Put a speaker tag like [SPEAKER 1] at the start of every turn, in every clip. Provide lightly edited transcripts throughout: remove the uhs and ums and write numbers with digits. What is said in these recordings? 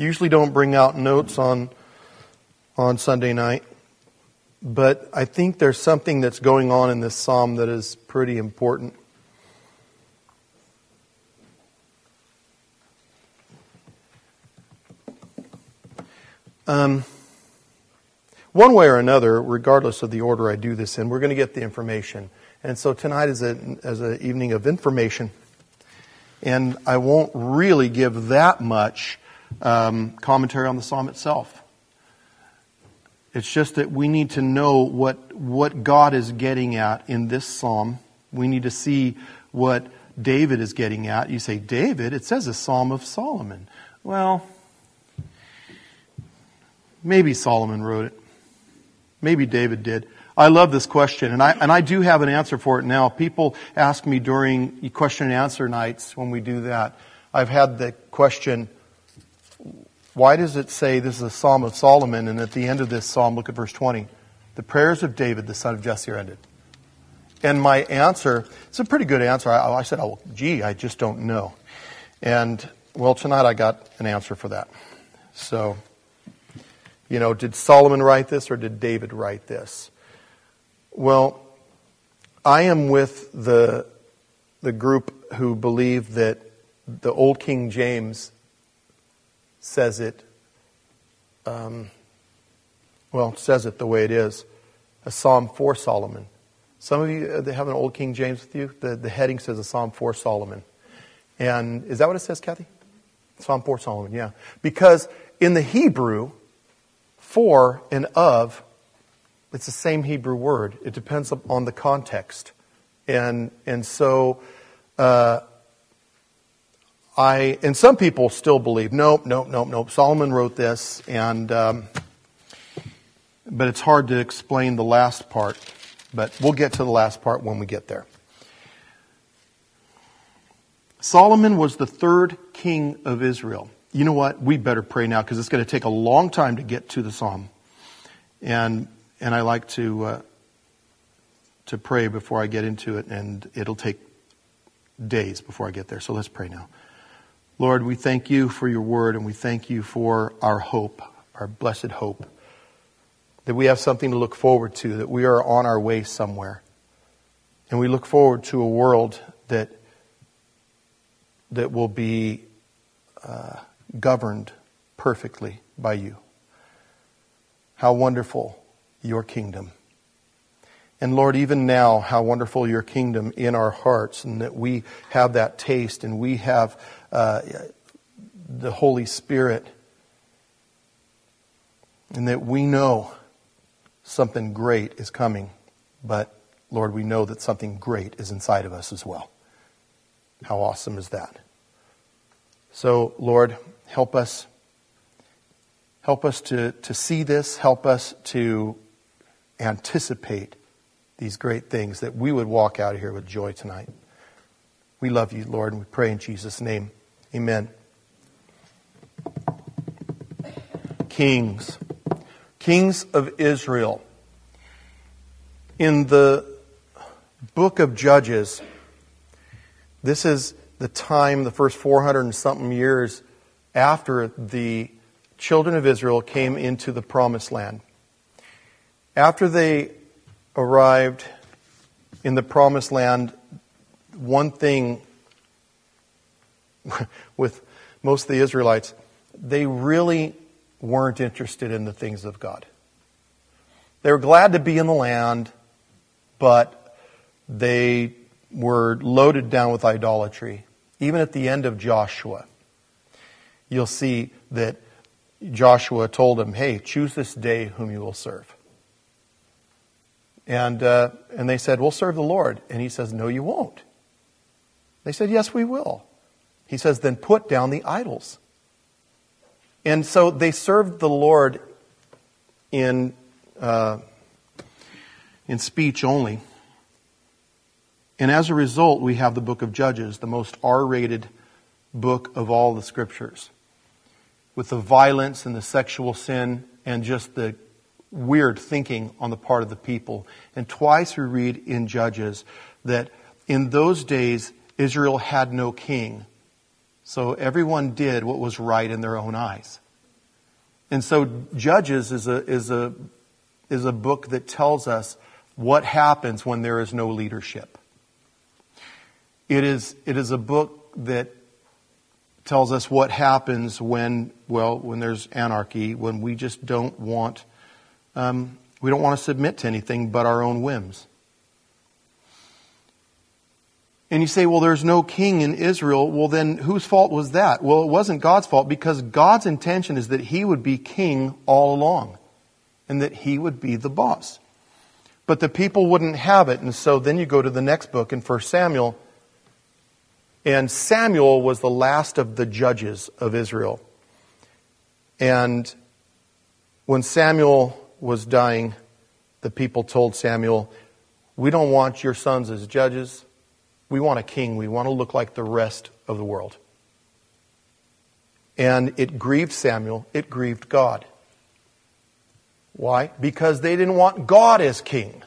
[SPEAKER 1] Usually don't bring out notes on Sunday night, but I think there's something that's going on in this psalm that is pretty important. One way or another, regardless of the order I do this in, we're going to get the information. And so tonight is an evening of information. And I won't really give that much commentary on the psalm itself. It's just that we need to know what God is getting at in this psalm. We need to see what David is getting at. You say, David? It says a psalm of Solomon. Well, maybe Solomon wrote it. Maybe David did. I love this question, and I do have an answer for it now. People ask me during question and answer nights when we do that. I've had the question, why does it say this is a Psalm of Solomon, and at the end of this psalm, look at verse 20, the prayers of David, the son of Jesse, are ended. And my answer, it's a pretty good answer. I said, I just don't know. And, well, tonight I got an answer for that. So, did Solomon write this or did David write this? Well, I am with the group who believe that the Old King James says it, says it the way it is, a psalm for Solomon. Some of you, they have an Old King James with you. The heading says a psalm for Solomon. And is that what it says, Kathy? Psalm for Solomon, yeah. Because in the Hebrew, for and of, it's the same Hebrew word. It depends on the context. And so some people still believe, nope. Solomon wrote this, but it's hard to explain the last part. But we'll get to the last part when we get there. Solomon was the third king of Israel. You know what? We better pray now because it's going to take a long time to get to the psalm. And I like to pray before I get into it, and it'll take days before I get there. So let's pray now. Lord, we thank you for your word, and we thank you for our hope, our blessed hope, that we have something to look forward to, that we are on our way somewhere. And we look forward to a world that will be governed perfectly by you. How wonderful your kingdom. And Lord, even now, how wonderful your kingdom in our hearts, and that we have that taste, and we have the Holy Spirit, and that we know something great is coming. But Lord, we know that something great is inside of us as well. How awesome is that? So, Lord, help us. Help us to see this. Help us to anticipate these great things, that we would walk out of here with joy tonight. We love you, Lord, and we pray in Jesus' name. Amen. Kings of Israel. In the book of Judges, this is the time, the first 400 and something years after the children of Israel came into the promised land. After they arrived in the promised land, one thing with most of the Israelites, they really weren't interested in the things of God. They were glad to be in the land, but they were loaded down with idolatry. Even at the end of Joshua, you'll see that Joshua told them, hey, choose this day whom you will serve. And they said, we'll serve the Lord. And he says, no, you won't. They said, yes, we will. He says, then put down the idols. And so they served the Lord in speech only. And as a result, we have the book of Judges, the most R-rated book of all the scriptures, with the violence and the sexual sin and just the weird thinking on the part of the people. And twice we read in Judges that in those days, Israel had no king. So everyone did what was right in their own eyes. And so Judges is a book that tells us what happens when there is no leadership. It is a book that tells us what happens when there's anarchy, when we just don't want to submit to anything but our own whims. And you say, well, there's no king in Israel. Well, then whose fault was that? Well, it wasn't God's fault, because God's intention is that He would be king all along and that He would be the boss. But the people wouldn't have it. And so then you go to the next book in 1 Samuel. And Samuel was the last of the judges of Israel. And when Samuel was dying, the people told Samuel, we don't want your sons as judges. We want a king. We want to look like the rest of the world. And it grieved Samuel. It grieved God. Why? Because they didn't want God as king.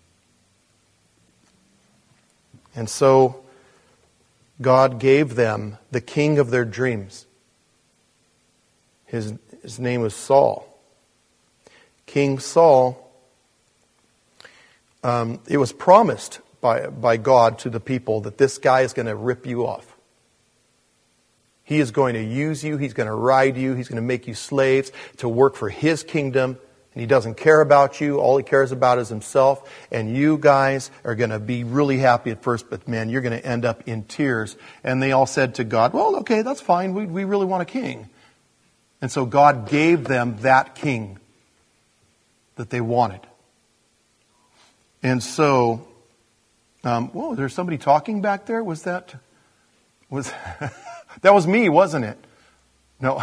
[SPEAKER 1] And so God gave them the king of their dreams. His name was Saul. King Saul, it was promised by God to the people that this guy is going to rip you off. He is going to use you. He's going to ride you. He's going to make you slaves to work for his kingdom. And he doesn't care about you. All he cares about is himself. And you guys are going to be really happy at first, but man, you're going to end up in tears. And they all said to God, well, okay, that's fine. We really want a king. And so God gave them that king that they wanted. And so, whoa, there's somebody talking back there? That was me, wasn't it? No.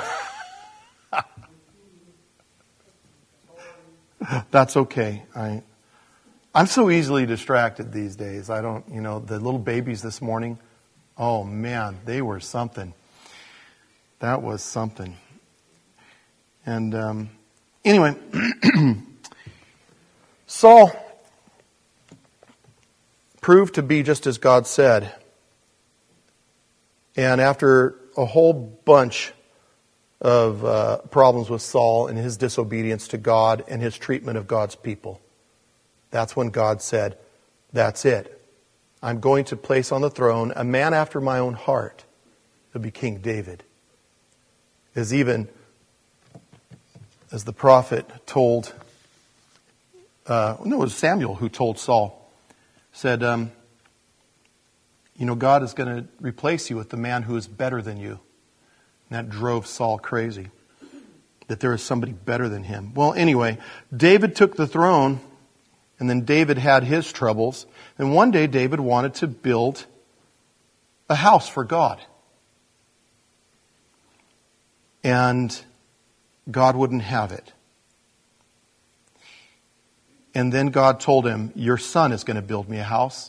[SPEAKER 1] That's okay. I'm so easily distracted these days. I don't, the little babies this morning, oh man, they were something. That was something. And anyway, Saul proved to be just as God said. And after a whole bunch of problems with Saul and his disobedience to God and his treatment of God's people, that's when God said, that's it. I'm going to place on the throne a man after my own heart. It'll be King David. As the prophet told, it was Samuel who told Saul, said, God is going to replace you with the man who is better than you. And that drove Saul crazy, that there is somebody better than him. Well, anyway, David took the throne, and then David had his troubles. And one day David wanted to build a house for God. And God wouldn't have it. And then God told him, your son is going to build me a house.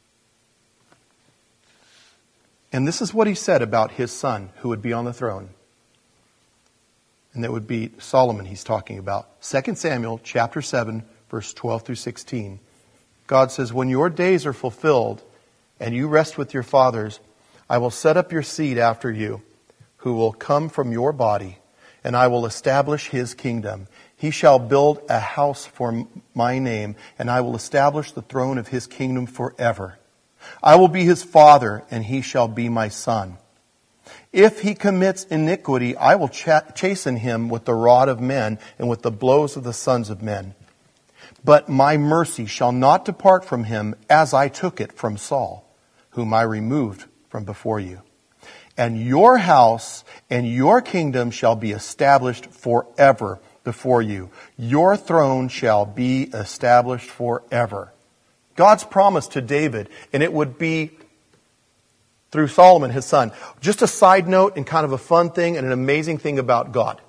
[SPEAKER 1] And this is what he said about his son who would be on the throne. And that would be Solomon he's talking about. 2 Samuel chapter 7, verse 12 through 16. God says, when your days are fulfilled and you rest with your fathers, I will set up your seed after you, who will come from your body, and I will establish his kingdom. He shall build a house for my name, and I will establish the throne of his kingdom forever. I will be his father, and he shall be my son. If he commits iniquity, I will chasten him with the rod of men and with the blows of the sons of men. But my mercy shall not depart from him, as I took it from Saul, whom I removed from before you. And your house and your kingdom shall be established forever before you. Your throne shall be established forever. God's promise to David, and it would be through Solomon, his son. Just a side note and kind of a fun thing and an amazing thing about God.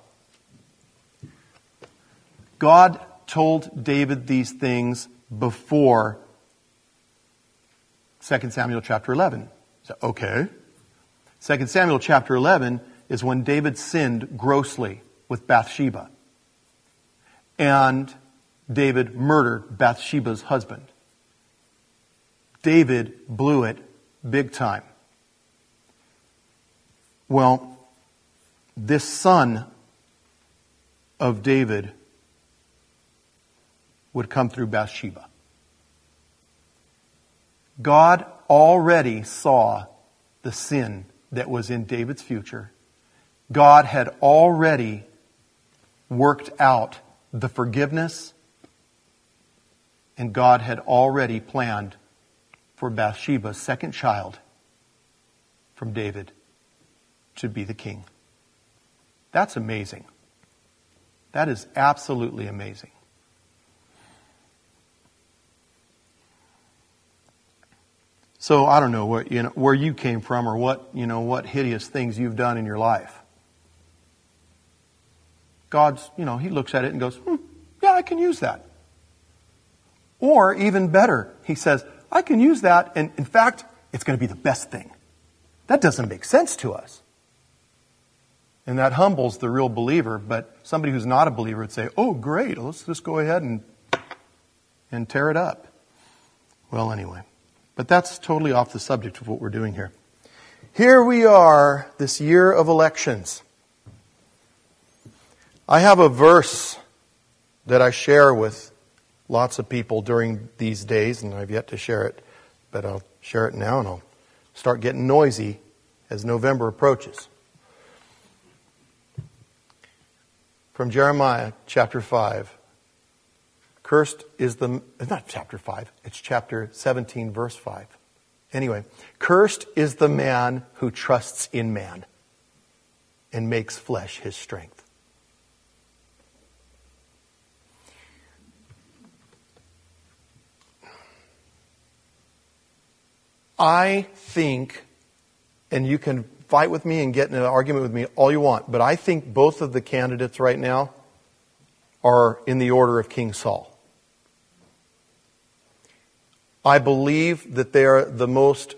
[SPEAKER 1] God told David these things before 2 Samuel chapter 11. So, okay. 2 Samuel chapter 11 is when David sinned grossly with Bathsheba. And David murdered Bathsheba's husband. David blew it big time. Well, this son of David would come through Bathsheba. God already saw the sin that was in David's future. God had already worked out the forgiveness, and God had already planned for Bathsheba's second child from David to be the king. That's amazing. That is absolutely amazing. So I don't know where you came from or what hideous things you've done in your life. God's, He looks at it and goes, yeah, I can use that. Or even better, He says, I can use that, and in fact, it's going to be the best thing. That doesn't make sense to us. And that humbles the real believer, but somebody who's not a believer would say, oh, great, let's just go ahead and tear it up. Well, anyway. But that's totally off the subject of what we're doing here. Here we are, this year of elections. I have a verse that I share with lots of people during these days, and I've yet to share it, but I'll share it now, and I'll start getting noisy as November approaches. From Jeremiah chapter 5. Cursed is it's not chapter 5, it's chapter 17, verse 5. Anyway, cursed is the man who trusts in man and makes flesh his strength. I think, and you can fight with me and get in an argument with me all you want, but I think both of the candidates right now are in the order of King Saul. I believe that they are the most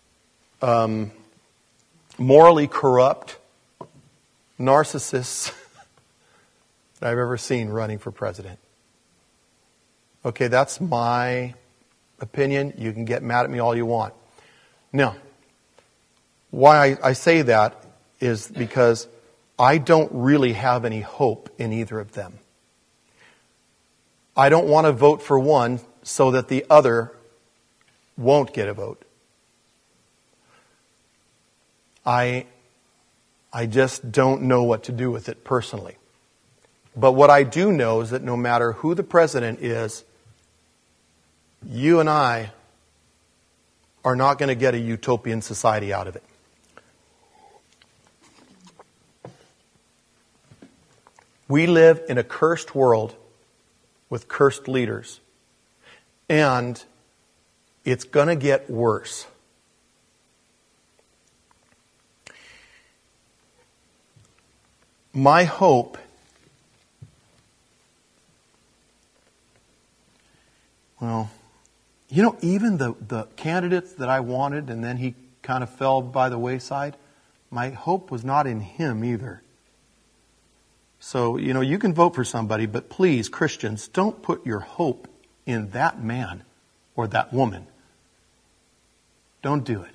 [SPEAKER 1] morally corrupt narcissists that I've ever seen running for president. Okay, that's my opinion. You can get mad at me all you want. Now, why I say that is because I don't really have any hope in either of them. I don't want to vote for one so that the other won't get a vote. I just don't know what to do with it personally. But what I do know is that no matter who the president is, you and I are not going to get a utopian society out of it. We live in a cursed world with cursed leaders. And it's going to get worse. My hope even the candidates that I wanted and then he kind of fell by the wayside, my hope was not in him either. So, you can vote for somebody, but please, Christians, don't put your hope in that man or that woman. Don't do it.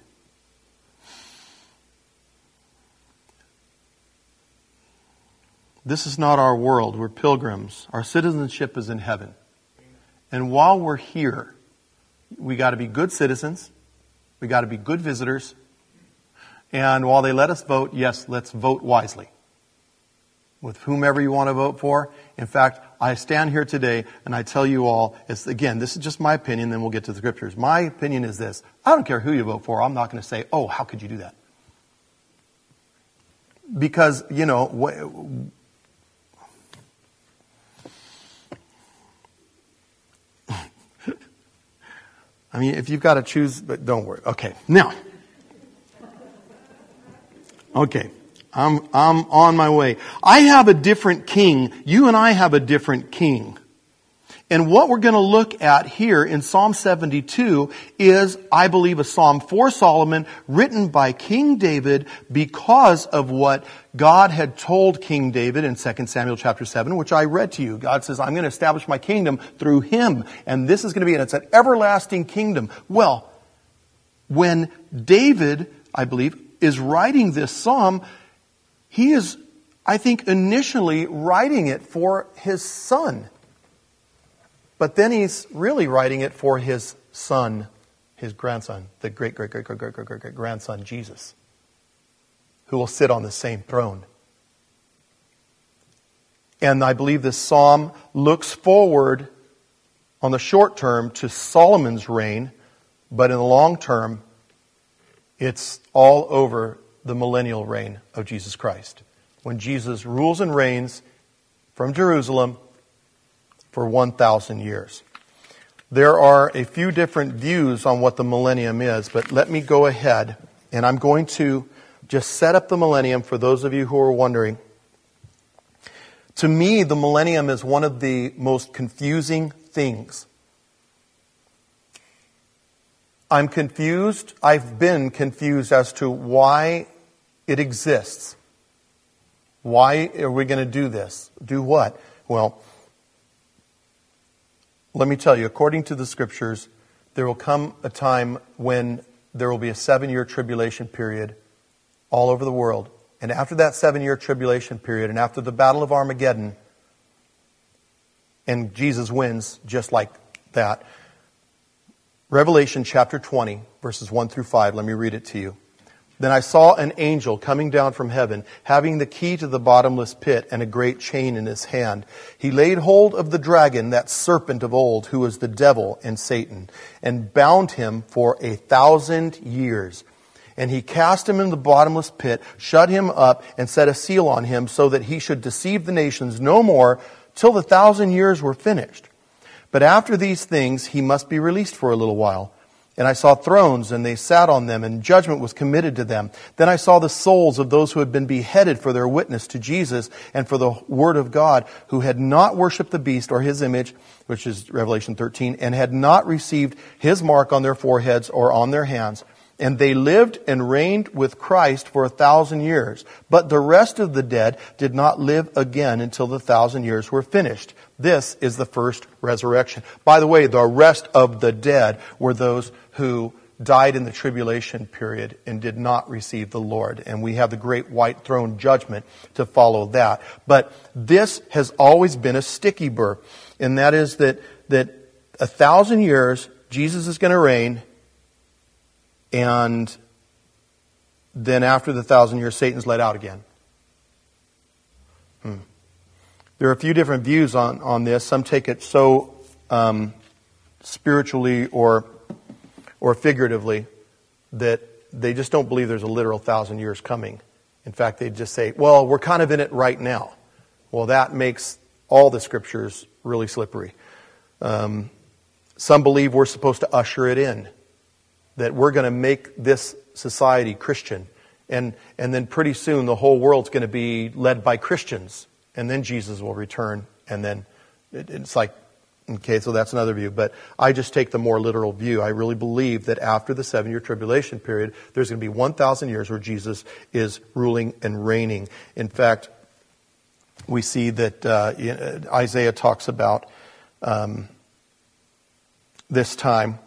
[SPEAKER 1] This is not our world. We're pilgrims. Our citizenship is in heaven. And while we're here, we got to be good citizens. We got to be good visitors. And while they let us vote, yes, let's vote wisely. With whomever you want to vote for. In fact, I stand here today and I tell you all, this is just my opinion, then we'll get to the scriptures. My opinion is this. I don't care who you vote for. I'm not going to say, oh, how could you do that? Because, I mean, if you've got to choose, but don't worry. Okay, now. Okay. I'm on my way. I have a different king. You and I have a different king. And what we're going to look at here in Psalm 72 is, I believe, a psalm for Solomon written by King David because of what God had told King David in 2 Samuel chapter 7, which I read to you. God says, I'm going to establish my kingdom through him. And this is going to be, and it's an everlasting kingdom. Well, when David, I believe, is writing this psalm, he is, I think, initially writing it for his son. But then he's really writing it for his son, his grandson, the great-great-great-great-great-great-grandson, Jesus, who will sit on the same throne. And I believe this psalm looks forward on the short term to Solomon's reign, but in the long term, it's all over the millennial reign of Jesus Christ, when Jesus rules and reigns from Jerusalem for 1,000 years. There are a few different views on what the millennium is, but let me go ahead, and I'm going to just set up the millennium for those of you who are wondering. To me, the millennium is one of the most confusing things. I'm confused. I've been confused as to why it exists. Why are we going to do this? Do what? Well, let me tell you, according to the Scriptures, there will come a time when there will be a 7-year tribulation period all over the world. And after that 7-year tribulation period, and after the Battle of Armageddon, and Jesus wins just like that, Revelation chapter 20, verses 1 through 5, let me read it to you. Then I saw an angel coming down from heaven, having the key to the bottomless pit and a great chain in his hand. He laid hold of the dragon, that serpent of old, who is the devil and Satan, and bound him for 1,000 years. And he cast him in the bottomless pit, shut him up, and set a seal on him, so that he should deceive the nations no more till the 1,000 years were finished. But after these things he must be released for a little while. And I saw thrones, and they sat on them, and judgment was committed to them. Then I saw the souls of those who had been beheaded for their witness to Jesus and for the word of God, who had not worshipped the beast or his image, which is Revelation 13, and had not received his mark on their foreheads or on their hands. And they lived and reigned with Christ for 1,000 years. But the rest of the dead did not live again until the 1,000 years were finished. This is the first resurrection. By the way, the rest of the dead were those who died in the tribulation period and did not receive the Lord. And we have the great white throne judgment to follow that. But this has always been a sticky burr. And that is that 1,000 years, Jesus is going to reign. And then after the 1,000 years, Satan's let out again. There are a few different views on this. Some take it so spiritually or figuratively that they just don't believe there's a literal 1,000 years coming. In fact, they just say, well, we're kind of in it right now. Well, that makes all the Scriptures really slippery. Some believe we're supposed to usher it in, that we're going to make this society Christian. And then pretty soon the whole world's going to be led by Christians. And then Jesus will return. And then it's like, okay, so that's another view. But I just take the more literal view. I really believe that after the 7-year tribulation period, there's going to be 1,000 years where Jesus is ruling and reigning. In fact, we see that Isaiah talks about this time.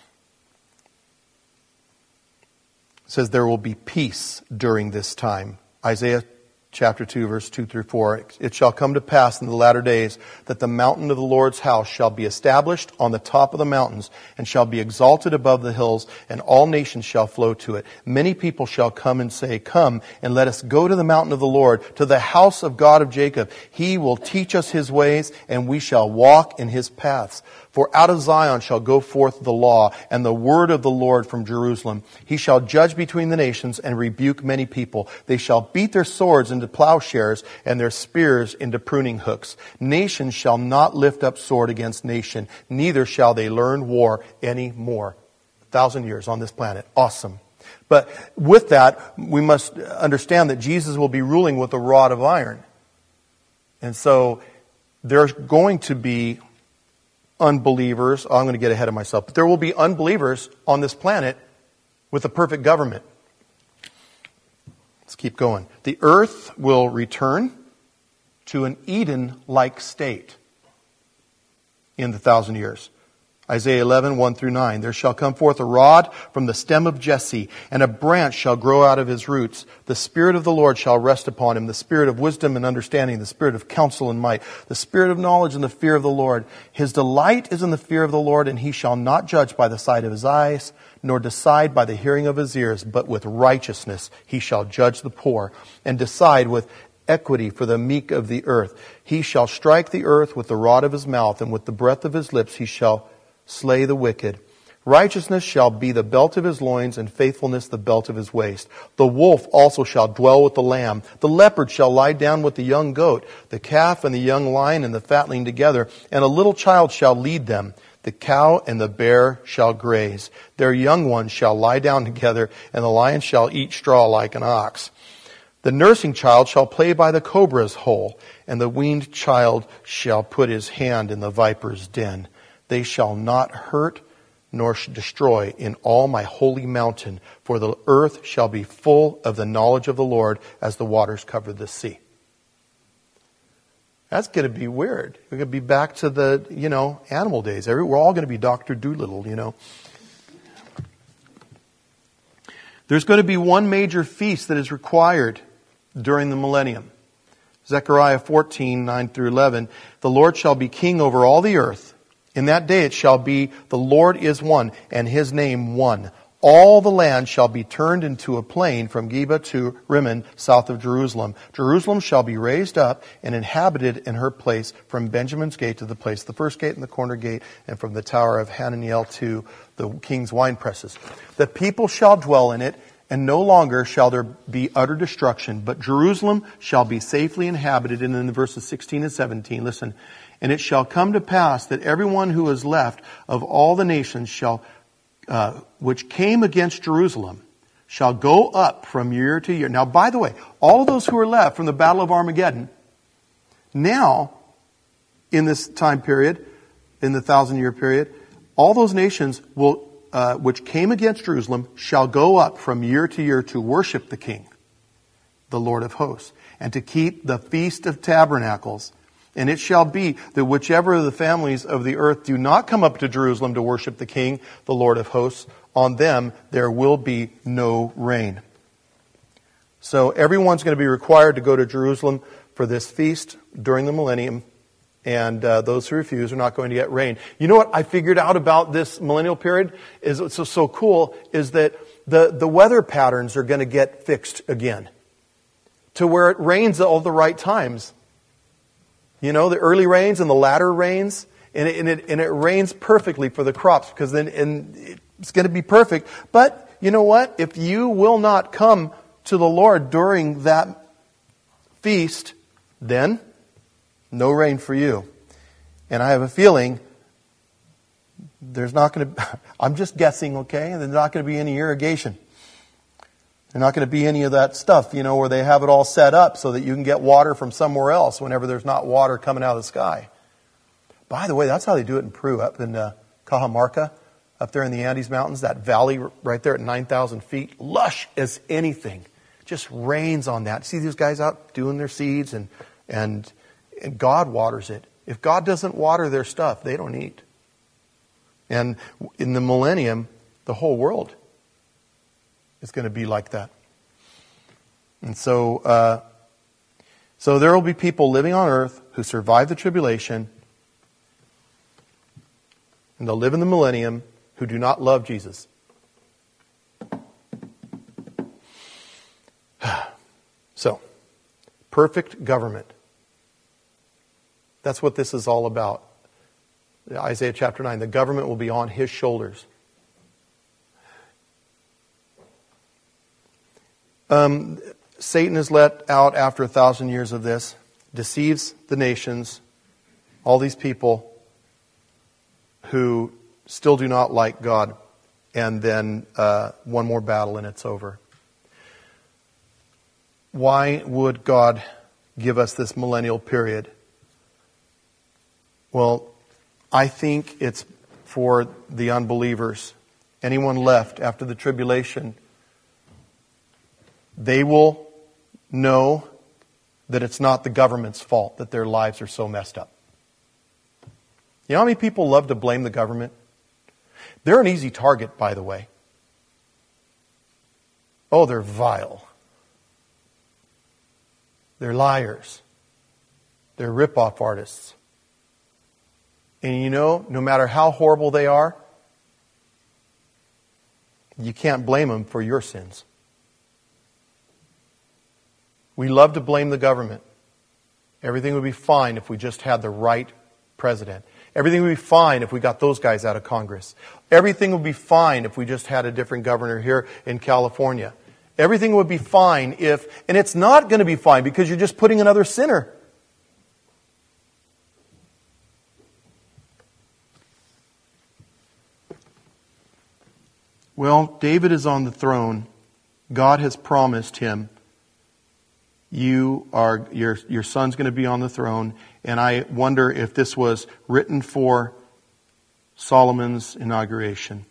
[SPEAKER 1] Says there will be peace during this time. Isaiah chapter 2, verse 2 through 4. It shall come to pass in the latter days that the mountain of the Lord's house shall be established on the top of the mountains and shall be exalted above the hills, and all nations shall flow to it. Many people shall come and say, come and let us go to the mountain of the Lord, to the house of God of Jacob. He will teach us his ways, and we shall walk in his paths. For out of Zion shall go forth the law and the word of the Lord from Jerusalem. He shall judge between the nations and rebuke many people. They shall beat their swords into plowshares and their spears into pruning hooks. Nation shall not lift up sword against nation, neither shall they learn war any more. 1,000 years on this planet. Awesome. But with that, we must understand that Jesus will be ruling with a rod of iron. And so there's going to be unbelievers. I'm going to get ahead of myself. But there will be unbelievers on this planet with a perfect government. Let's keep going. The earth will return to an Eden-like state in the 1,000 years. Isaiah 11, 1 through 9. There shall come forth a rod from the stem of Jesse, and a branch shall grow out of his roots. The Spirit of the Lord shall rest upon him, the Spirit of wisdom and understanding, the Spirit of counsel and might, the Spirit of knowledge and the fear of the Lord. His delight is in the fear of the Lord, and he shall not judge by the sight of his eyes, nor decide by the hearing of his ears, but with righteousness he shall judge the poor, and decide with equity for the meek of the earth. He shall strike the earth with the rod of his mouth, and with the breath of his lips he shall slay the wicked. Righteousness shall be the belt of his loins, and faithfulness the belt of his waist. The wolf also shall dwell with the lamb. The leopard shall lie down with the young goat, the calf and the young lion and the fatling together, and a little child shall lead them. The cow and the bear shall graze. Their young ones shall lie down together, and the lion shall eat straw like an ox. The nursing child shall play by the cobra's hole, and the weaned child shall put his hand in the viper's den. They shall not hurt nor destroy in all my holy mountain, for the earth shall be full of the knowledge of the Lord as the waters cover the sea. That's going to be weird. We're going to be back to the, animal days. We're all going to be Dr. Doolittle, There's going to be one major feast that is required during the millennium. Zechariah 14, 9 through 11. The Lord shall be king over all the earth. In that day it shall be, the Lord is one, and his name one. All the land shall be turned into a plain from Geba to Rimmon, south of Jerusalem. Jerusalem shall be raised up and inhabited in her place from Benjamin's gate to the place, the first gate and the corner gate, and from the tower of Hananiel to the king's wine presses. The people shall dwell in it, and no longer shall there be utter destruction, but Jerusalem shall be safely inhabited. And in the verses 16 and 17, listen. And it shall come to pass that everyone who is left of all the nations which came against Jerusalem shall go up from year to year. Now, by the way, all of those who are left from the Battle of Armageddon, now, in this time period, in the 1,000-year period, all those nations which came against Jerusalem shall go up from year to year to worship the King, the Lord of hosts, and to keep the Feast of Tabernacles. And it shall be that whichever of the families of the earth do not come up to Jerusalem to worship the King, the Lord of hosts, on them there will be no rain. So everyone's going to be required to go to Jerusalem for this feast during the millennium. And those who refuse are not going to get rain. You know what I figured out about this millennial period is what's so cool is that the weather patterns are going to get fixed again to where it rains at all the right times. The early rains and the latter rains, and it rains perfectly for the crops because then it's going to be perfect. But you know what? If you will not come to the Lord during that feast, then no rain for you. And I have a feeling there's not going to, I'm just guessing, okay? There's not going to be any irrigation. There's not going to be any of that stuff, where they have it all set up so that you can get water from somewhere else whenever there's not water coming out of the sky. By the way, that's how they do it in Peru, up in Cajamarca, up there in the Andes Mountains, that valley right there at 9,000 feet, lush as anything. Just rains on that. See these guys out doing their seeds and God waters it. If God doesn't water their stuff, they don't eat. And in the millennium, the whole world is going to be like that. And so there will be people living on earth who survive the tribulation, and they'll live in the millennium who do not love Jesus. So, perfect government. That's what this is all about. Isaiah chapter 9, the government will be on his shoulders. Satan is let out after 1,000 years of this, deceives the nations, all these people who still do not like God, and then one more battle and it's over. Why would God give us this millennial period? Well, I think it's for the unbelievers. Anyone left after the tribulation, they will know that it's not the government's fault that their lives are so messed up. You know how many people love to blame the government? They're an easy target, by the way. Oh, they're vile. They're liars. They're rip-off artists. And you know, no matter how horrible they are, you can't blame them for your sins. We love to blame the government. Everything would be fine if we just had the right president. Everything would be fine if we got those guys out of Congress. Everything would be fine if we just had a different governor here in California. Everything would be fine if, and it's not going to be fine because you're just putting another sinner. Well, David is on the throne. God has promised him, your son's going to be on the throne. And I wonder if this was written for Solomon's inauguration.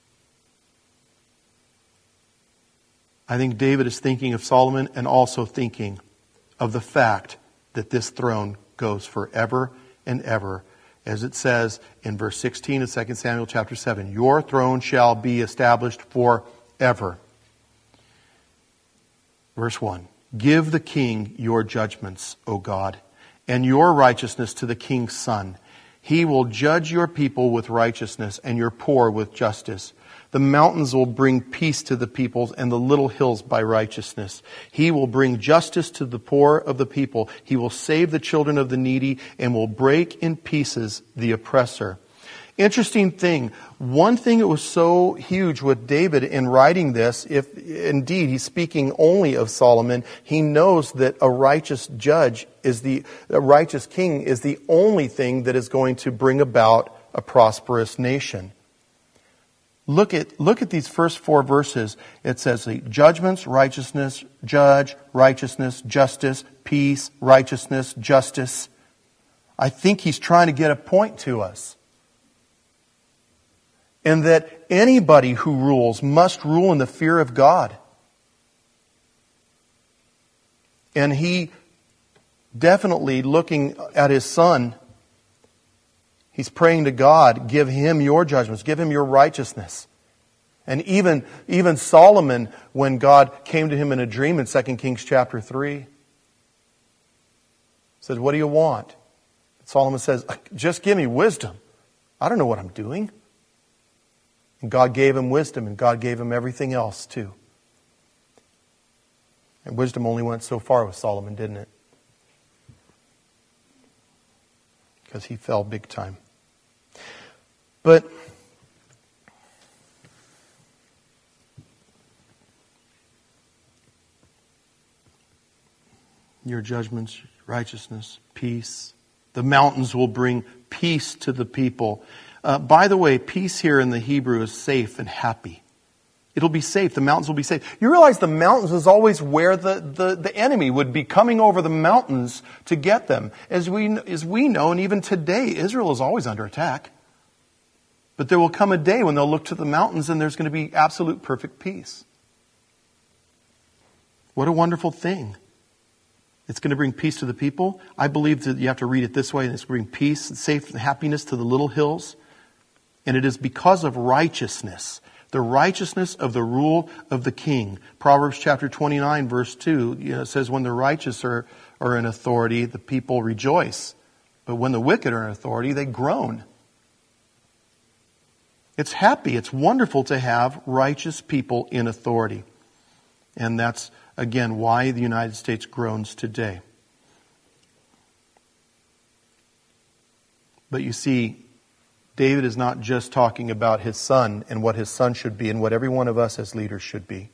[SPEAKER 1] I think David is thinking of Solomon and also thinking of the fact that this throne goes forever and ever. As it says in verse 16 of 2 Samuel chapter 7, your throne shall be established forever. Verse 1, give the king your judgments, O God, and your righteousness to the king's son. He will judge your people with righteousness and your poor with justice. The mountains will bring peace to the peoples and the little hills by righteousness. He will bring justice to the poor of the people. He will save the children of the needy and will break in pieces the oppressor. Interesting thing. One thing that was so huge with David in writing this, if indeed he's speaking only of Solomon, he knows that a righteous judge a righteous king is the only thing that is going to bring about a prosperous nation. Look at these first 4 verses. It says judgments, righteousness, judge, righteousness, justice, peace, righteousness, justice. I think he's trying to get a point to us. And that anybody who rules must rule in the fear of God. And he definitely, looking at his son, he's praying to God, give him your judgments, give him your righteousness. And even Solomon, when God came to him in a dream in 2 Kings chapter 3, said, what do you want? Solomon says, just give me wisdom. I don't know what I'm doing. And God gave him wisdom, and God gave him everything else too. And wisdom only went so far with Solomon, didn't it? Because he fell big time. But your judgments, righteousness, peace. The mountains will bring peace to the people. By the way, peace here in the Hebrew is safe and happy. It'll be safe. The mountains will be safe. You realize the mountains is always where the enemy would be coming over the mountains to get them. As we know, and even today, Israel is always under attack. But there will come a day when they'll look to the mountains and there's going to be absolute perfect peace. What a wonderful thing. It's going to bring peace to the people. I believe that you have to read it this way. It's going to bring peace and safe and happiness to the little hills. And it is because of righteousness. The righteousness of the rule of the king. Proverbs chapter 29 verse 2 says when the righteous are in authority, the people rejoice. But when the wicked are in authority, they groan. It's happy. It's wonderful to have righteous people in authority. And that's, again, why the United States groans today. But you see, David is not just talking about his son and what his son should be and what every one of us as leaders should be.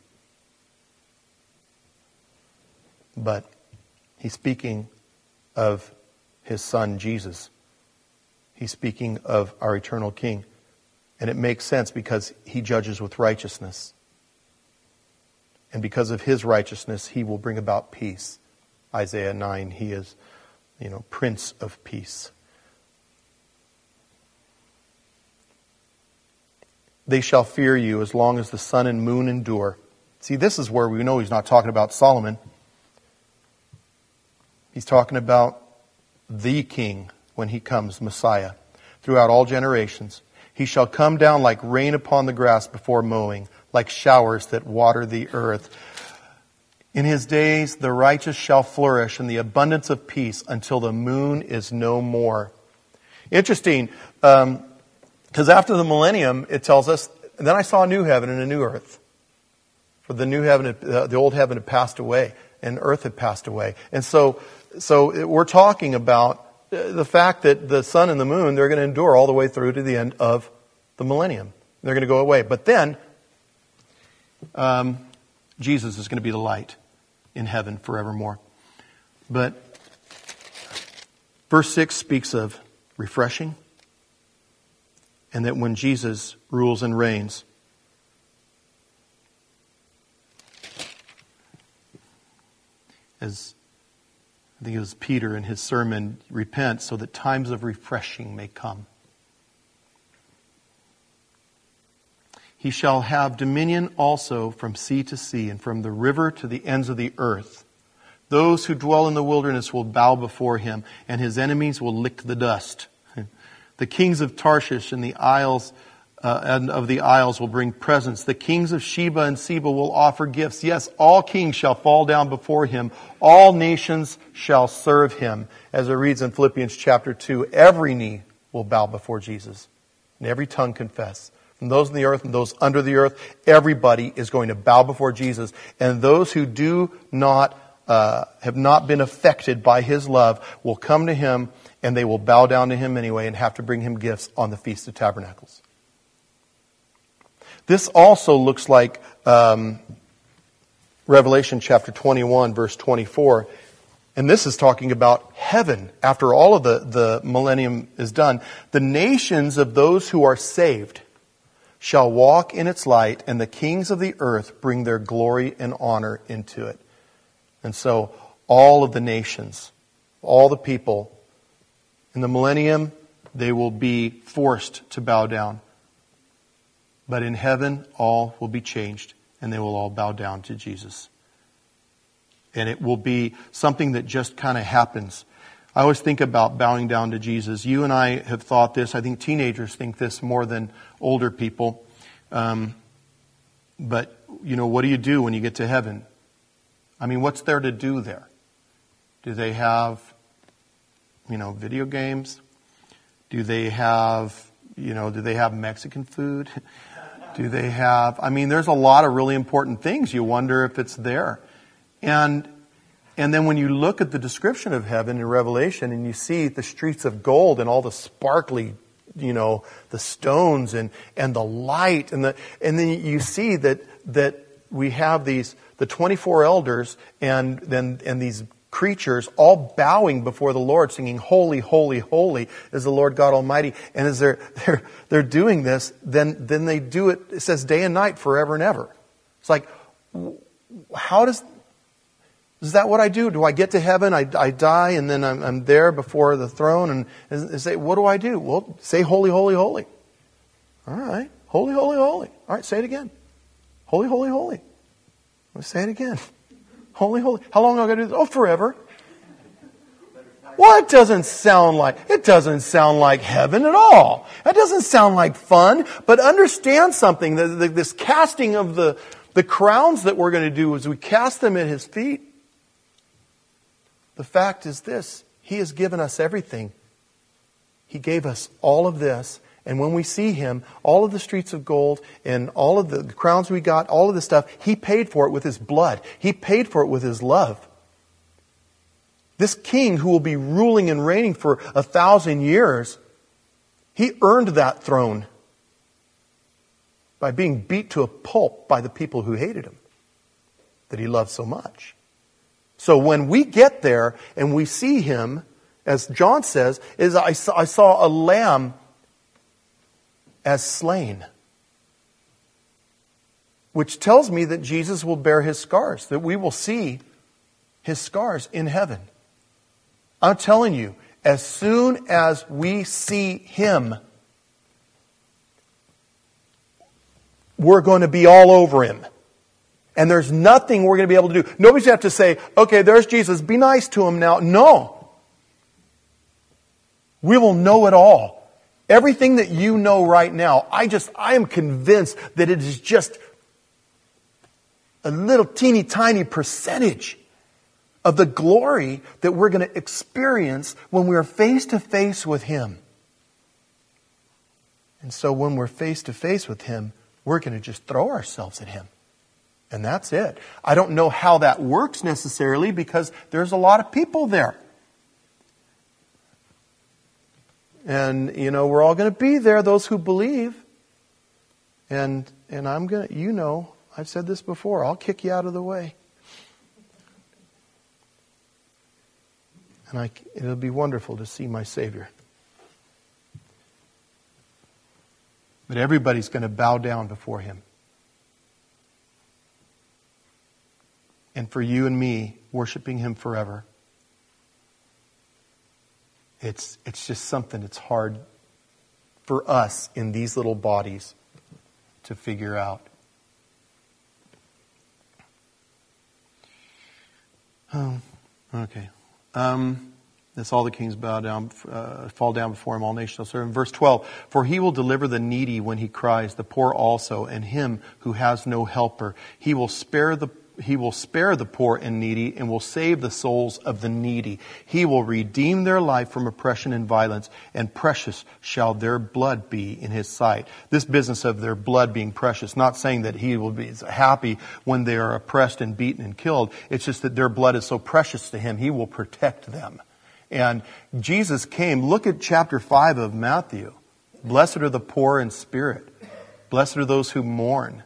[SPEAKER 1] But he's speaking of his son, Jesus. He's speaking of our eternal King. And it makes sense because he judges with righteousness. And because of his righteousness, he will bring about peace. Isaiah 9, he is, Prince of Peace. They shall fear you as long as the sun and moon endure. See, this is where we know he's not talking about Solomon. He's talking about the King when he comes, Messiah, throughout all generations. He shall come down like rain upon the grass before mowing, like showers that water the earth. In his days the righteous shall flourish in the abundance of peace until the moon is no more. Interesting, because after the millennium, it tells us, then I saw a new heaven and a new earth. For the new heaven, the old heaven had passed away, and earth had passed away. And so we're talking about the fact that the sun and the moon, they're going to endure all the way through to the end of the millennium. They're going to go away. But then, Jesus is going to be the light in heaven forevermore. But verse 6 speaks of refreshing, and that when Jesus rules and reigns, as I think it was Peter in his sermon, repent so that times of refreshing may come. He shall have dominion also from sea to sea and from the river to the ends of the earth. Those who dwell in the wilderness will bow before him, and his enemies will lick the dust. The kings of Tarshish and the isles of the isles will bring presents. The kings of Sheba and Seba will offer gifts. Yes, all kings shall fall down before him. All nations shall serve him. As it reads in Philippians chapter 2, every knee will bow before Jesus, and every tongue confess. From those in the earth and those under the earth, everybody is going to bow before Jesus. And those who do not have not been affected by his love will come to him, and they will bow down to him anyway and have to bring him gifts on the Feast of Tabernacles. This also looks like Revelation chapter 21, verse 24. And this is talking about heaven. After all of the millennium is done, the nations of those who are saved shall walk in its light, and the kings of the earth bring their glory and honor into it. And so all of the nations, all the people, in the millennium, they will be forced to bow down. But in heaven, all will be changed, and they will all bow down to Jesus. And it will be something that just kind of happens. I always think about bowing down to Jesus. You and I have thought this. I think teenagers think this more than older people. But, what do you do when you get to heaven? I mean, what's there to do there? Do they have, video games? Do they have Mexican food? Do they have, there's a lot of really important things. You wonder if it's there. And then when you look at the description of heaven in Revelation and you see the streets of gold and all the sparkly, the stones and the light and then you see that we have the 24 elders and these creatures all bowing before the Lord, singing, "Holy, holy, holy is the Lord God Almighty." And as they're doing this, then they do it. It says day and night, forever and ever. It's like, is that what I do? Do I get to heaven? I die, and then I'm there before the throne, and say, what do I do? Well, say, "Holy, holy, holy." All right, holy, holy, holy. All right, say it again. Holy, holy, holy. Let's say it again. Holy, holy. How long am I going to do this? Oh, forever. Well, it doesn't sound like heaven at all. It doesn't sound like fun. But understand something. This casting of the crowns that we're going to do as we cast them at his feet. The fact is this. He has given us everything. He gave us all of this. And when we see him, all of the streets of gold and all of the crowns we got, all of this stuff, he paid for it with his blood. He paid for it with his love. This king who will be ruling and reigning for 1,000 years, he earned that throne by being beat to a pulp by the people who hated him, that he loved so much. So when we get there and we see him, as John says, I saw a lamb as slain, which tells me that Jesus will bear his scars, that we will see his scars in heaven. I'm telling you, as soon as we see him, we're going to be all over him. And there's nothing we're going to be able to do. Nobody's going to have to say, "Okay, there's Jesus, be nice to him now." No. We will know it all. Everything that you know right now, I am convinced that it is just a little teeny tiny percentage of the glory that we're going to experience when we are face to face with Him. And so when we're face to face with Him, we're going to just throw ourselves at Him. And that's it. I don't know how that works necessarily because there's a lot of people there. And, we're all going to be there, those who believe. And I'm going to, I've said this before, I'll kick you out of the way. And it'll be wonderful to see my Savior. But everybody's going to bow down before Him. And for you and me, worshiping Him forever, it's just something that's hard for us in these little bodies to figure out. Okay. That's all the kings bow down, fall down before Him. All nations shall serve Him. Verse 12. For He will deliver the needy when he cries, the poor also, and him who has no helper. He will spare the poor and needy and will save the souls of the needy. He will redeem their life from oppression and violence, and precious shall their blood be in His sight. This business of their blood being precious, not saying that He will be happy when they are oppressed and beaten and killed. It's just that their blood is so precious to Him, He will protect them. And Jesus came, look at chapter 5 of Matthew. Blessed are the poor in spirit. Blessed are those who mourn.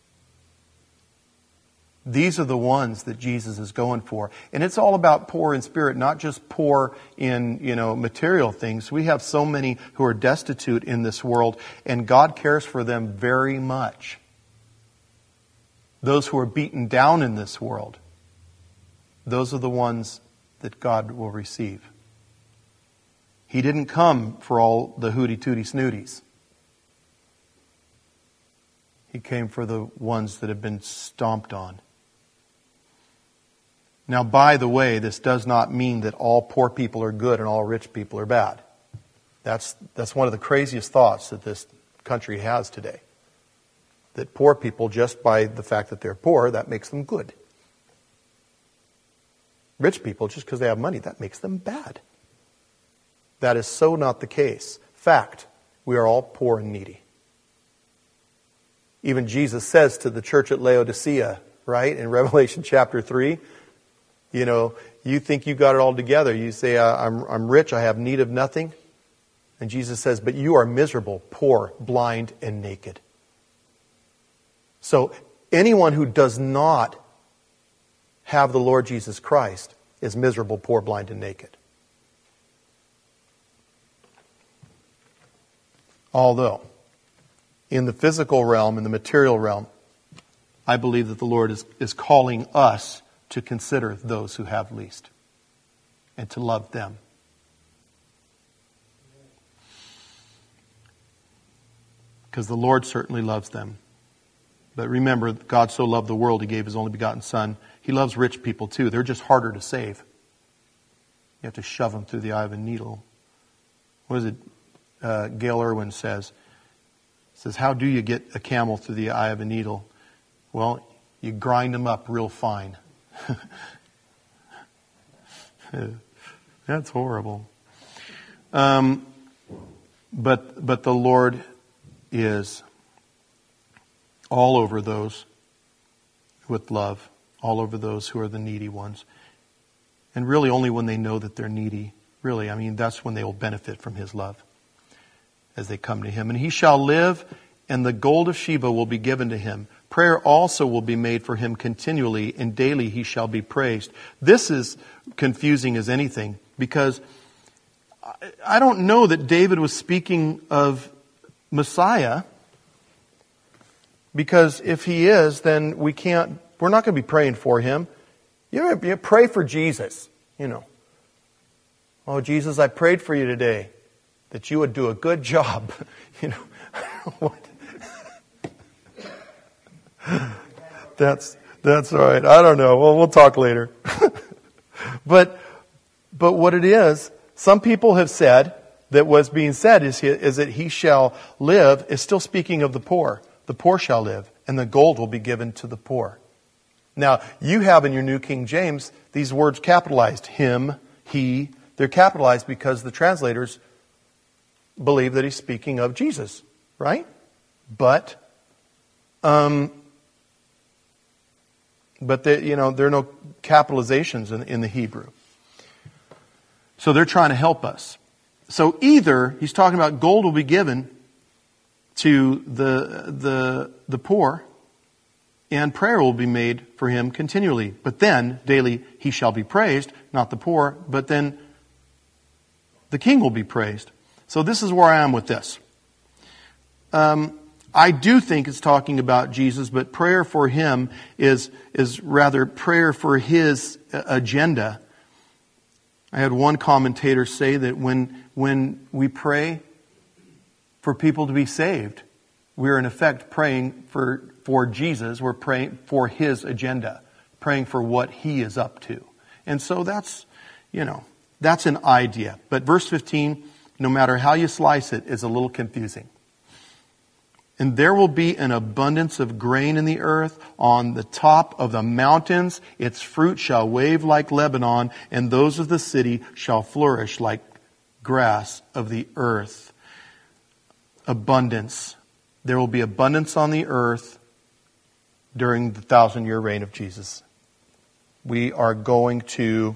[SPEAKER 1] These are the ones that Jesus is going for. And it's all about poor in spirit, not just poor in, material things. We have so many who are destitute in this world, and God cares for them very much. Those who are beaten down in this world, those are the ones that God will receive. He didn't come for all the hooty-tooty snooties. He came for the ones that have been stomped on. Now, by the way, this does not mean that all poor people are good and all rich people are bad. That's one of the craziest thoughts that this country has today. That poor people, just by the fact that they're poor, that makes them good. Rich people, just because they have money, that makes them bad. That is so not the case. Fact, we are all poor and needy. Even Jesus says to the church at Laodicea, right, in Revelation chapter 3, you think you got it all together. You say, I'm rich, I have need of nothing. And Jesus says, but you are miserable, poor, blind, and naked. So anyone who does not have the Lord Jesus Christ is miserable, poor, blind, and naked. Although, in the physical realm, in the material realm, I believe that the Lord is calling us to consider those who have least and to love them. Because the Lord certainly loves them. But remember, God so loved the world, He gave His only begotten Son. He loves rich people too. They're just harder to save. You have to shove them through the eye of a needle. What is it Gail Irwin says? He says, how do you get a camel through the eye of a needle? Well, you grind them up real fine. That's horrible. But the Lord is all over those with love, all over those who are the needy ones. And really only when they know that they're needy, really, that's when they will benefit from His love as they come to Him. And he shall live, and the gold of Sheba will be given to him. Prayer also will be made for him continually, and daily he shall be praised. This is confusing as anything, because I don't know that David was speaking of Messiah, because if he is, then we're not going to be praying for him. You pray for Jesus, Oh, Jesus, I prayed for you today that you would do a good job. What? That's all right. I don't know. Well, we'll talk later. But what it is, some people have said that was being said is that he shall live is still speaking of the poor. The poor shall live, and the gold will be given to the poor. Now, you have in your New King James these words capitalized. Him, he. They're capitalized because the translators believe that he's speaking of Jesus, right? But there are no capitalizations in the Hebrew. So they're trying to help us. So either he's talking about gold will be given to the poor, and prayer will be made for him continually. But then daily he shall be praised, not the poor, but then the king will be praised. So this is where I am with this. I do think it's talking about Jesus, but prayer for him is rather prayer for his agenda. I had one commentator say that when we pray for people to be saved, we're in effect praying for Jesus. We're praying for his agenda, praying for what he is up to. And so that's an idea. But verse 15, no matter how you slice it, is a little confusing. And there will be an abundance of grain in the earth on the top of the mountains. Its fruit shall wave like Lebanon, and those of the city shall flourish like grass of the earth. Abundance. There will be abundance on the earth during the 1,000-year reign of Jesus. We are going to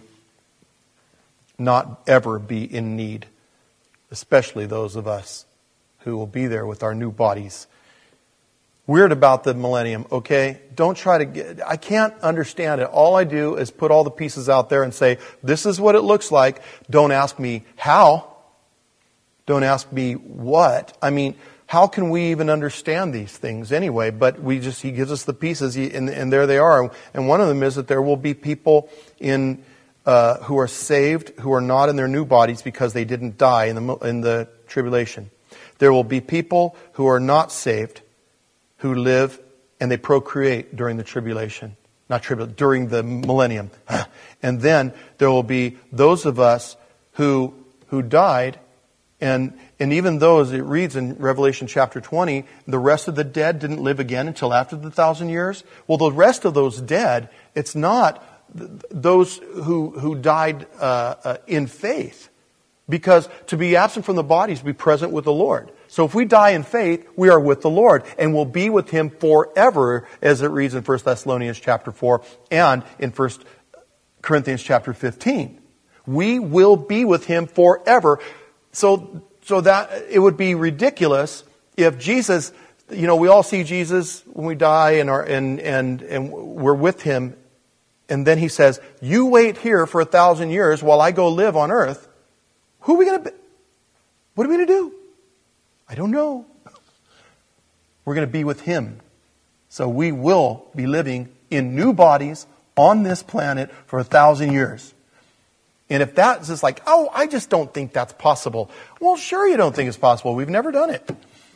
[SPEAKER 1] not ever be in need, especially those of us who will be there with our new bodies. Weird about the millennium, okay? Don't try to get... I can't understand it. All I do is put all the pieces out there and say, this is what it looks like. Don't ask me how. Don't ask me what. I mean, how can we even understand these things anyway? But he gives us the pieces, and there they are. And one of them is that there will be people who are saved, who are not in their new bodies because they didn't die in the tribulation. There will be people who are not saved, who live and they procreate during the tribulation. During the millennium. And then there will be those of us who died, and even those, it reads in Revelation chapter 20, the rest of the dead didn't live again until after the 1,000 years. Well, the rest of those dead, it's not those who died in faith. Because to be absent from the body is to be present with the Lord. So if we die in faith, we are with the Lord and will be with Him forever, as it reads in 1 Thessalonians chapter 4 and in 1 Corinthians chapter 15. We will be with Him forever. So that it would be ridiculous if Jesus, we all see Jesus when we die and we're with Him, and then He says, "You wait here for 1,000 years while I go live on earth." Who are we going to be? What are we going to do? I don't know. We're going to be with Him. So we will be living in new bodies on this planet for 1,000 years. And if that's just like, I just don't think that's possible. Well, sure you don't think it's possible. We've never done it.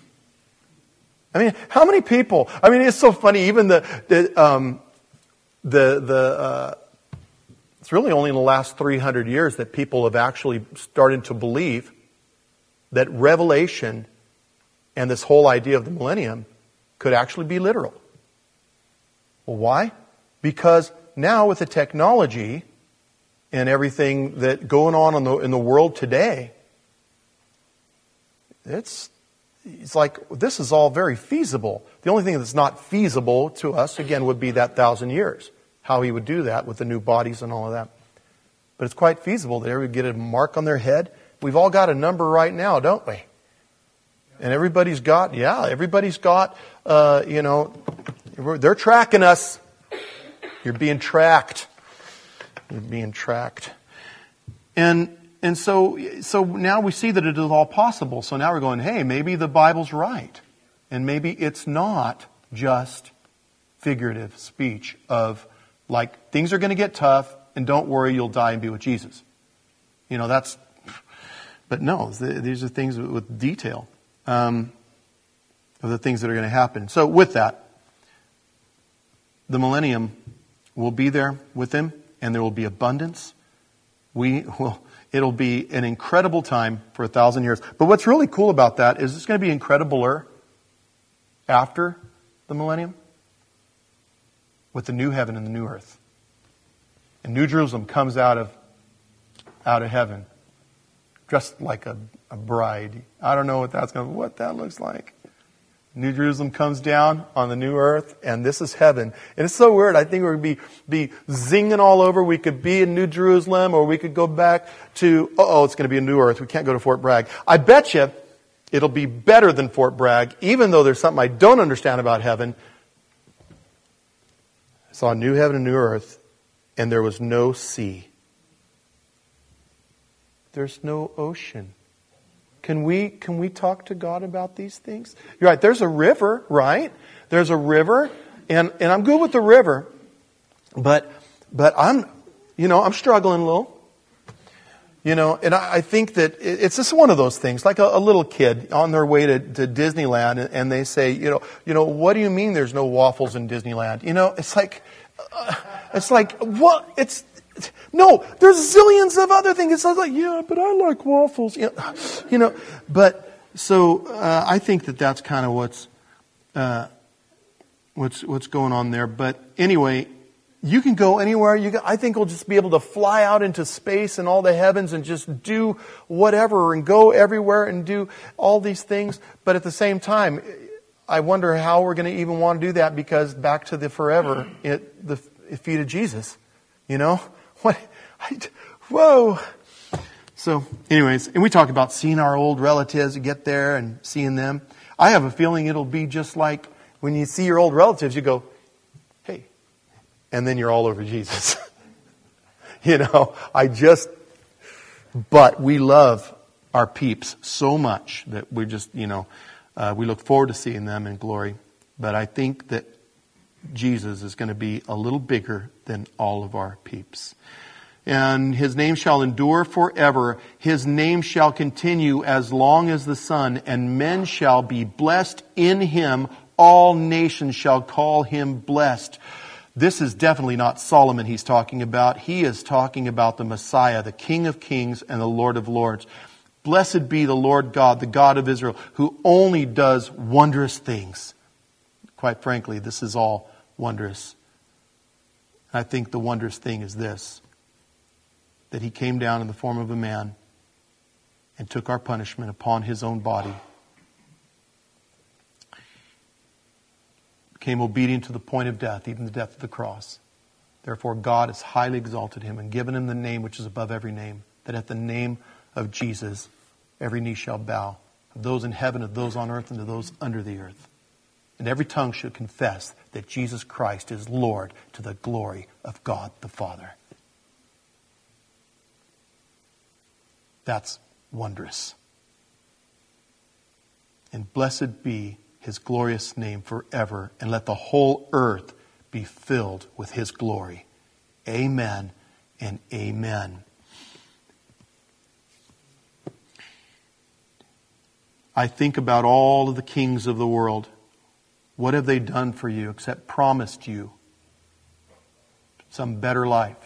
[SPEAKER 1] I mean, how many people? I mean, it's so funny. Even it's really only in the last 300 years that people have actually started to believe that Revelation and this whole idea of the millennium could actually be literal. Well, why? Because now with the technology and everything that going on in the world today, it's like this is all very feasible. The only thing that's not feasible to us, again, would be that 1,000 years. How He would do that with the new bodies and all of that. But it's quite feasible that everybody get a mark on their head. We've all got a number right now, don't we? And everybody's got, they're tracking us. You're being tracked. You're being tracked. And so now we see that it is all possible. So now we're going, hey, maybe the Bible's right. And maybe it's not just figurative speech of, like, things are going to get tough, and don't worry, you'll die and be with Jesus. But no, these are things with detail of the things that are going to happen. So with that, the millennium will be there with Him, and there will be abundance. It'll be an incredible time for 1,000 years. But what's really cool about that is it's going to be incredibler after the millennium with the new heaven and the new earth. And New Jerusalem comes out of heaven dressed like a bride. I don't know what that looks like. New Jerusalem comes down on the new earth, and this is heaven. And it's so weird. I think we're going to be zinging all over. We could be in New Jerusalem, or we could go back to, it's going to be a new earth. We can't go to Fort Bragg. I bet you it'll be better than Fort Bragg, even though there's something I don't understand about heaven. I saw a new heaven and new earth, and there was no sea. There's no ocean. Can we talk to God about these things? You're right. There's a river, right? There's a river, and I'm good with the river, but I'm struggling a little. And I think that it's just one of those things, like a little kid on their way to Disneyland, and they say, what do you mean there's no waffles in Disneyland? It's like what? No, there's zillions of other things. It's like, yeah, but I like waffles. But so I think that's kind of what's going on there. But anyway, you can go anywhere. I think we'll just be able to fly out into space and all the heavens and just do whatever and go everywhere and do all these things. But at the same time, I wonder how we're going to even want to do that, because back to the forever at the feet of Jesus, What? Whoa. So anyways, and we talk about seeing our old relatives, get there and seeing them. I have a feeling it'll be just like when you see your old relatives, you go, hey, and then you're all over Jesus. But we love our peeps so much that we're just, we look forward to seeing them in glory. But I think that Jesus is going to be a little bigger than all of our peeps. And His name shall endure forever. His name shall continue as long as the sun, and men shall be blessed in Him. All nations shall call Him blessed. This is definitely not Solomon he's talking about. He is talking about the Messiah, the King of Kings and the Lord of Lords. Blessed be the Lord God, the God of Israel, who only does wondrous things. Quite frankly, this is all wondrous. I think the wondrous thing is this, that He came down in the form of a man and took our punishment upon His own body. Became obedient to the point of death, even the death of the cross. Therefore God has highly exalted Him and given Him the name which is above every name, that at the name of Jesus every knee shall bow, of those in heaven, of those on earth, and of those under the earth. And every tongue should confess that Jesus Christ is Lord, to the glory of God the Father. That's wondrous. And blessed be His glorious name forever, and let the whole earth be filled with His glory. Amen and amen. I think about all of the kings of the world. What have they done for you except promised you some better life?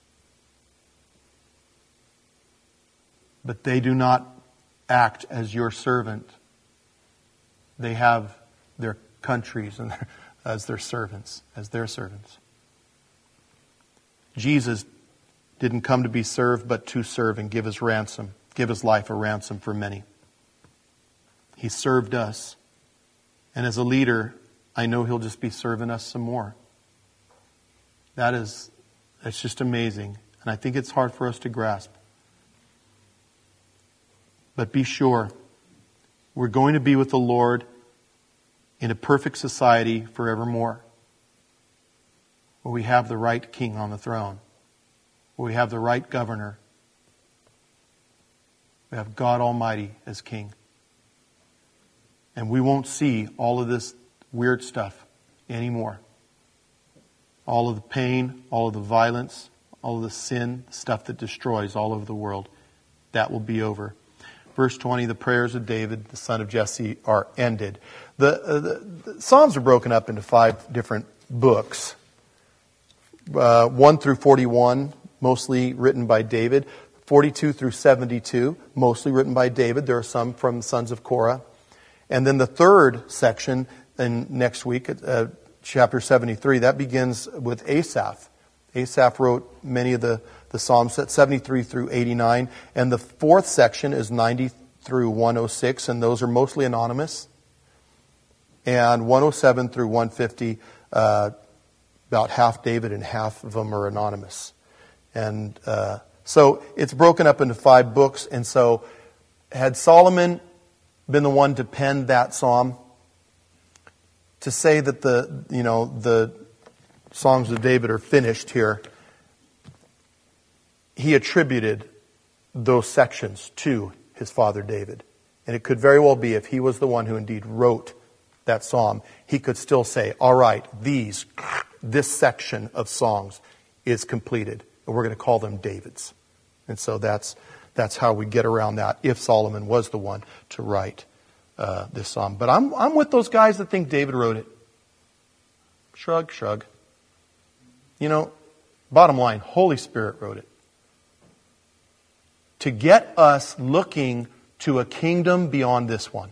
[SPEAKER 1] But they do not act as your servant. They have their countries and as their servants, as their servants. Jesus didn't come to be served, but to serve and give His ransom, give His life a ransom for many. He served us. And as a leader, I know He'll just be serving us some more. That's just amazing. And I think it's hard for us to grasp. But be sure, we're going to be with the Lord in a perfect society forevermore, where we have the right king on the throne, where we have the right governor. We have God Almighty as king. And we won't see all of this weird stuff anymore. All of the pain, all of the violence, all of the sin, stuff that destroys all over the world. That will be over. Verse 20, the prayers of David, the son of Jesse, are ended. The Psalms are broken up into 5 different books. 1 through 41, mostly written by David. 42 through 72, mostly written by David. There are some from sons of Korah. And then the third section in next week, chapter 73, that begins with Asaph. Asaph wrote many of the Psalms, 73 through 89. And the fourth section is 90 through 106, and those are mostly anonymous. And 107 through 150, about half David and half of them are anonymous. And so it's broken up into 5 books. And so had Solomon been the one to pen that psalm, to say that the Songs of David are finished here, he attributed those sections to his father David. And it could very well be, if he was the one who indeed wrote that psalm, he could still say, all right, this section of songs is completed, and we're going to call them David's. And so that's how we get around that, if Solomon was the one to write this psalm. But I'm with those guys that think David wrote it. Shrug, shrug. Bottom line, Holy Spirit wrote it. To get us looking to a kingdom beyond this one.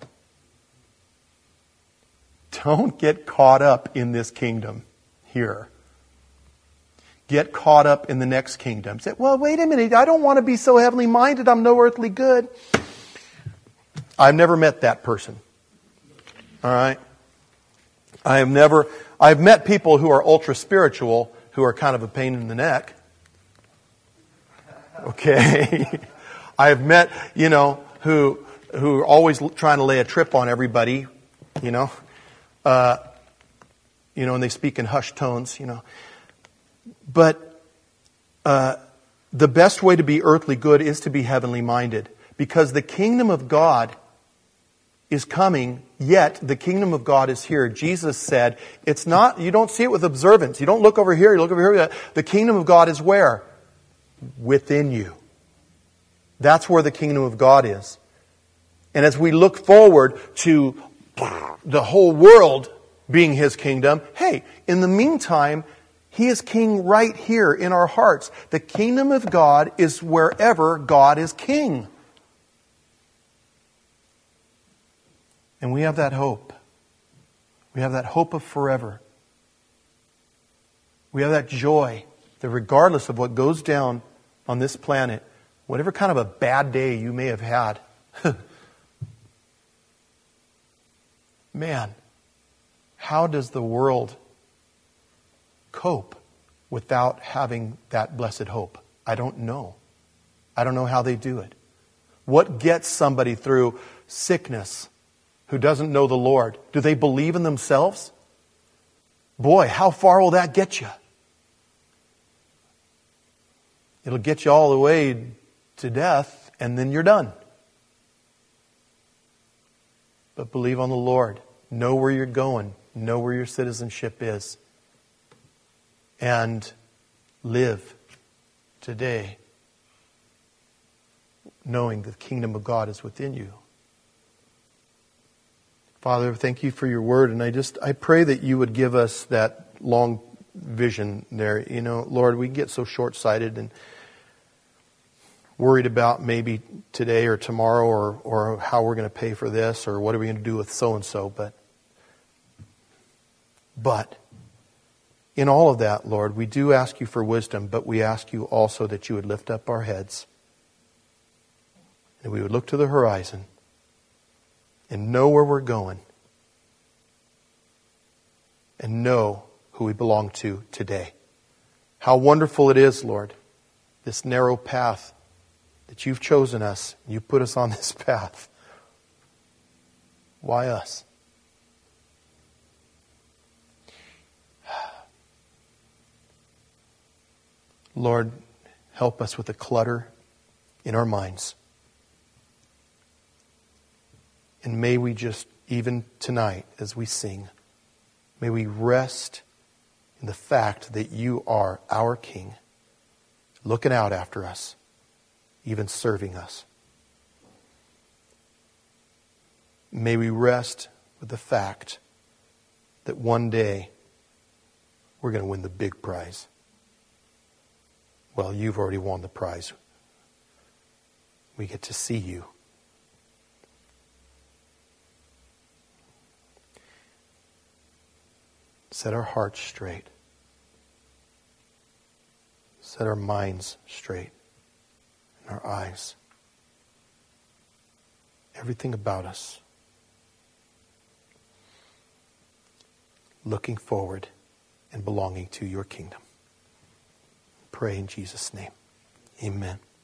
[SPEAKER 1] Don't get caught up in this kingdom here. Get caught up in the next kingdom. Say, well, wait a minute, I don't want to be so heavenly minded, I'm no earthly good. I've never met that person. All right? I've met people who are ultra spiritual who are kind of a pain in the neck. Okay? I've met, who are always trying to lay a trip on everybody, and they speak in hushed tones, But the best way to be earthly good is to be heavenly minded, because the kingdom of God is coming, yet the kingdom of God is here. Jesus said, it's not, you don't see it with observance. You don't look over here, you look over here. The kingdom of God is where? Within you. That's where the kingdom of God is. And as we look forward to the whole world being His kingdom, hey, in the meantime, He is king right here in our hearts. The kingdom of God is wherever God is king. And we have that hope. We have that hope of forever. We have that joy that regardless of what goes down on this planet, whatever kind of a bad day you may have had, man, how does the world cope without having that blessed hope? I don't know. I don't know how they do it. What gets somebody through sickness who doesn't know the Lord? Do they believe in themselves? Boy, how far will that get you? It'll get you all the way to death, and then you're done. But believe on the Lord. Know where you're going. Know where your citizenship is. And live today knowing the kingdom of God is within you. Father, thank you for your word, and I pray that you would give us that long vision there. Lord, we get so short-sighted and worried about maybe today or tomorrow or how we're going to pay for this or what are we going to do with so-and-so. But in all of that, Lord, we do ask you for wisdom, but we ask you also that you would lift up our heads and we would look to the horizon and know where we're going and know who we belong to today. How wonderful it is, Lord, this narrow path that you've chosen us. You put us on this path. Why us? Lord, help us with the clutter in our minds. And may we just, even tonight as we sing, may we rest in the fact that you are our King, looking out after us, even serving us. May we rest with the fact that one day we're going to win the big prize. Well, you've already won the prize. We get to see you. Set our hearts straight. Set our minds straight. And our eyes. Everything about us. Looking forward and belonging to your kingdom. Pray in Jesus' name. Amen.